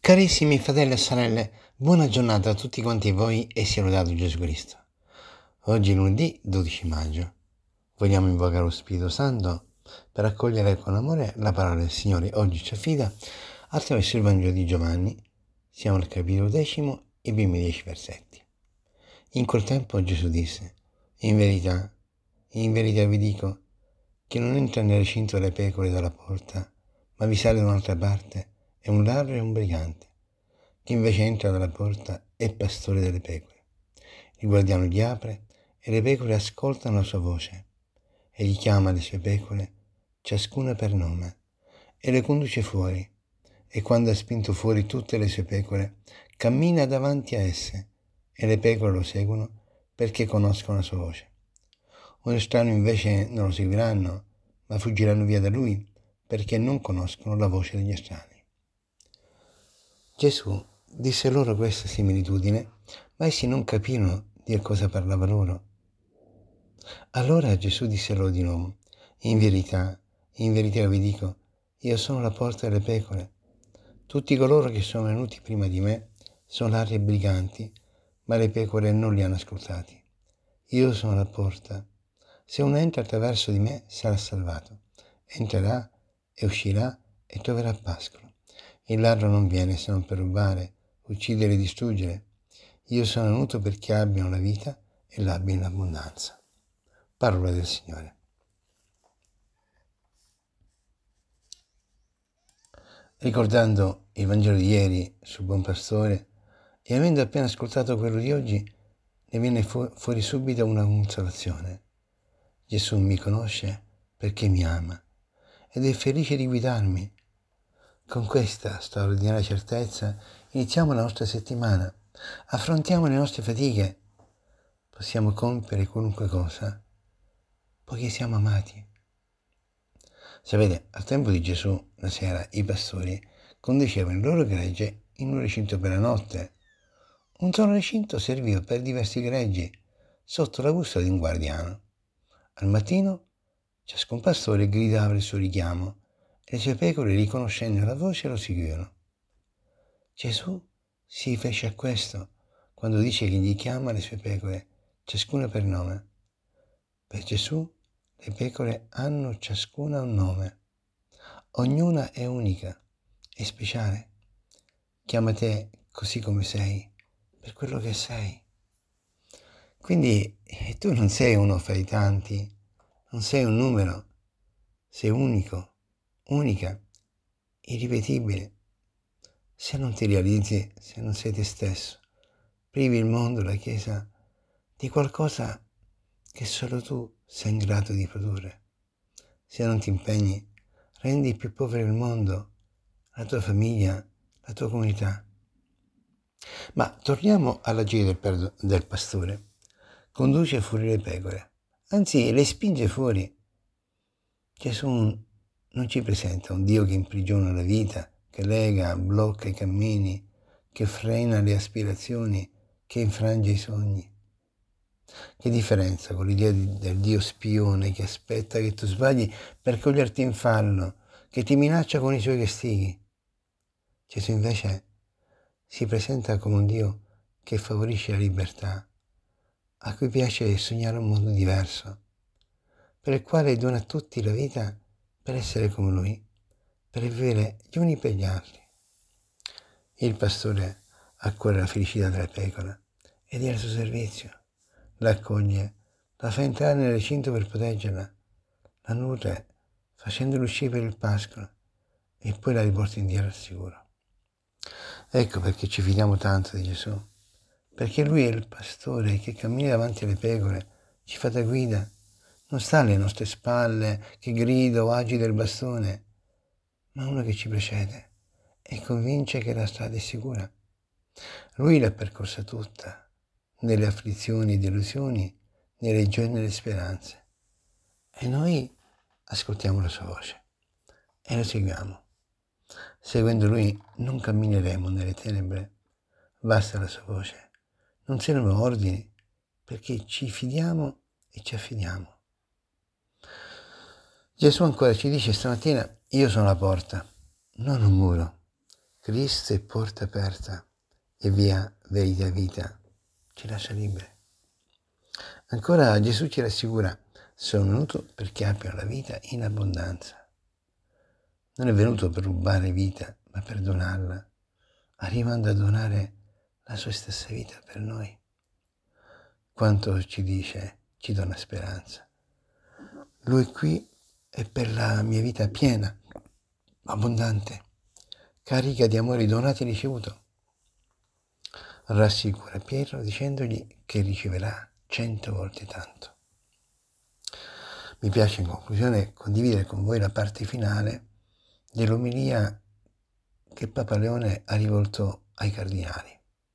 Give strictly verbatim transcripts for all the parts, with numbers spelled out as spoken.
Carissimi fratelli e sorelle, buona giornata a tutti quanti voi e sia lodato Gesù Cristo. Oggi è lunedì dodici maggio. Vogliamo invocare lo Spirito Santo per accogliere con amore la parola del Signore. Oggi ci affida attraverso il Vangelo di Giovanni. Siamo al capitolo decimo e i primi dieci versetti. In quel tempo Gesù disse: In verità, in verità vi dico che non entra nel recinto delle pecore dalla porta, ma vi sale da un'altra parte, è un ladro e un brigante. Chi invece entra dalla porta è pastore delle pecore. Il guardiano gli apre e le pecore ascoltano la sua voce. Egli chiama le sue pecore, ciascuna per nome, e le conduce fuori. E quando ha spinto fuori tutte le sue pecore, cammina davanti a esse, e le pecore lo seguono perché conoscono la sua voce. Un estraneo invece non lo seguiranno, ma fuggiranno via da lui, perché non conoscono la voce degli estranei. Gesù disse loro questa similitudine, ma essi non capirono di cosa parlava loro. Allora Gesù disse loro di nuovo: In verità, in verità vi dico, io sono la porta delle pecore. Tutti coloro che sono venuti prima di me sono ladri e briganti, ma le pecore non li hanno ascoltati. Io sono la porta. Se uno entra attraverso di me sarà salvato. Entrerà e uscirà e troverà pascolo. Il ladro non viene se non per rubare, uccidere e distruggere. Io sono venuto perché abbiano la vita e l'abbiano in abbondanza. Parola del Signore. Ricordando il Vangelo di ieri sul buon pastore e avendo appena ascoltato quello di oggi, ne viene fu- fuori subito una consolazione. Gesù mi conosce perché mi ama ed è felice di guidarmi. Con questa straordinaria certezza iniziamo la nostra settimana, affrontiamo le nostre fatiche, possiamo compiere qualunque cosa, poiché siamo amati. Sapete, al tempo di Gesù, la sera, i pastori conducevano il loro gregge in un recinto per la notte. Un solo recinto serviva per diversi greggi, sotto la custodia di un guardiano. Al mattino, ciascun pastore gridava il suo richiamo, e le sue pecore, riconoscendo la voce, lo seguivano. Gesù si fece a questo quando dice che gli chiama le sue pecore, ciascuna per nome. Per Gesù le pecore hanno ciascuna un nome. Ognuna è unica e speciale. Chiama te così come sei, per quello che sei. Quindi tu non sei uno fra i tanti, non sei un numero, sei unico, unica, irripetibile. Se non ti realizzi, se non sei te stesso, privi il mondo, la Chiesa, di qualcosa che solo tu sei in grado di produrre. Se non ti impegni, rendi più povero il mondo, la tua famiglia, la tua comunità. Ma torniamo all'agire del, perdo- del pastore. Conduce fuori le pecore, anzi le spinge fuori. Gesù non ci presenta un Dio che imprigiona la vita, che lega, blocca i cammini, che frena le aspirazioni, che infrange i sogni. Che differenza con l'idea di, del Dio spione che aspetta che tu sbagli per coglierti in fallo, che ti minaccia con i suoi castighi. Gesù invece si presenta come un Dio che favorisce la libertà, a cui piace sognare un mondo diverso, per il quale dona a tutti la vita per essere come Lui, per vivere gli uni per gli altri. Il pastore ha cuore la felicità della pecora ed è al suo servizio. La accoglie, la fa entrare nel recinto per proteggerla, la nutre facendola uscire per il pascolo e poi la riporta indietro al sicuro. Ecco perché ci fidiamo tanto di Gesù, perché Lui è il pastore che cammina davanti alle pecore, ci fa da guida, non sta alle nostre spalle che grida o agita il bastone, ma uno che ci precede e convince che la strada è sicura. Lui l'ha percorsa tutta, nelle afflizioni e delusioni, nelle gioie e nelle speranze. E noi ascoltiamo la sua voce e lo seguiamo. Seguendo Lui non cammineremo nelle tenebre, basta la sua voce. Non servono ordini, perché ci fidiamo e ci affidiamo. Gesù ancora ci dice stamattina: io sono la porta, non un muro. Cristo è porta aperta e via verità e vita ci lascia liberi. Ancora Gesù ci rassicura: sono venuto perché abbiano la vita in abbondanza. Non è venuto per rubare vita, ma per donarla, arrivando a donare la sua stessa vita per noi. Quanto ci dice, ci dona speranza. Lui qui è per la mia vita piena, abbondante, carica di amore donati e ricevuto. Rassicura Pietro dicendogli che riceverà cento volte tanto. Mi piace in conclusione condividere con voi la parte finale dell'omelia che Papa Leone ha rivolto ai cardinali.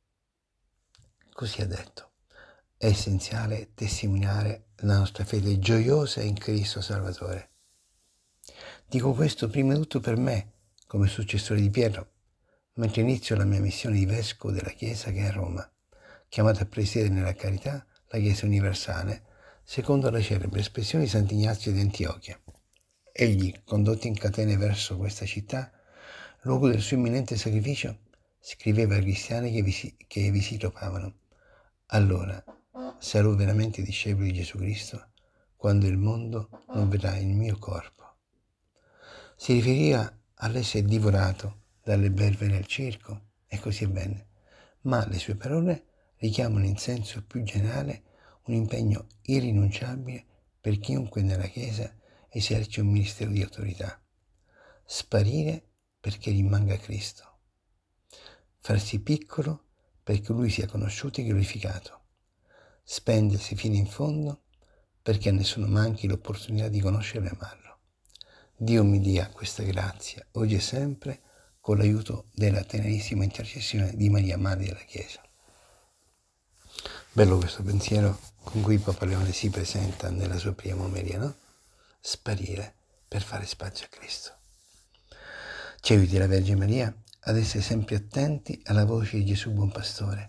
Così ha detto: è essenziale testimoniare la nostra fede gioiosa in Cristo Salvatore. Dico questo prima di tutto per me, come successore di Pietro, mentre inizio la mia missione di vescovo della Chiesa che è a Roma, chiamato a presiedere nella carità la Chiesa universale, secondo la celebre espressione di Sant'Ignazio di Antiochia. Egli, condotto in catene verso questa città, luogo del suo imminente sacrificio, scriveva ai cristiani che vi si, che vi si trovavano: allora sarò veramente discepolo di Gesù Cristo quando il mondo non vedrà il mio corpo. Si riferiva all'essere divorato dalle belve nel circo, e così è bene, ma le sue parole richiamano in senso più generale un impegno irrinunciabile per chiunque nella Chiesa eserciti un ministero di autorità: sparire perché rimanga Cristo, farsi piccolo perché Lui sia conosciuto e glorificato, spendersi fino in fondo perché a nessuno manchi l'opportunità di conoscerlo e amarlo. Dio mi dia questa grazia, oggi e sempre, con l'aiuto della tenerissima intercessione di Maria, Madre della Chiesa. Bello questo pensiero con cui Papa Leone si presenta nella sua prima omelia, no? Sparire per fare spazio a Cristo. Ci aiuti la Vergine Maria ad essere sempre attenti alla voce di Gesù Buon Pastore.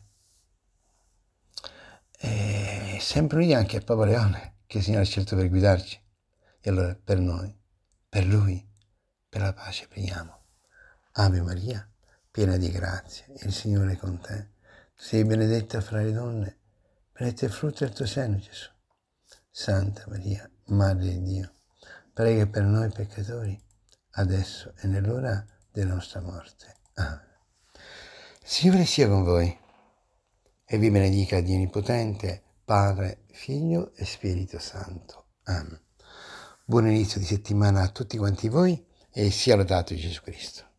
E sempre uniti anche a Papa Leone, che il Signore ha scelto per guidarci. E allora per noi, per Lui, per la pace preghiamo. Ave Maria, piena di grazia, il Signore è con te. Tu sei benedetta fra le donne, benedetto è il frutto del tuo seno, Gesù. Santa Maria, Madre di Dio, prega per noi peccatori, adesso e nell'ora della nostra morte. Amen. Il Signore sia con voi e vi benedica Dio Onnipotente, Padre, Figlio e Spirito Santo. Amen. Buon inizio di settimana a tutti quanti voi e sia lodato Gesù Cristo.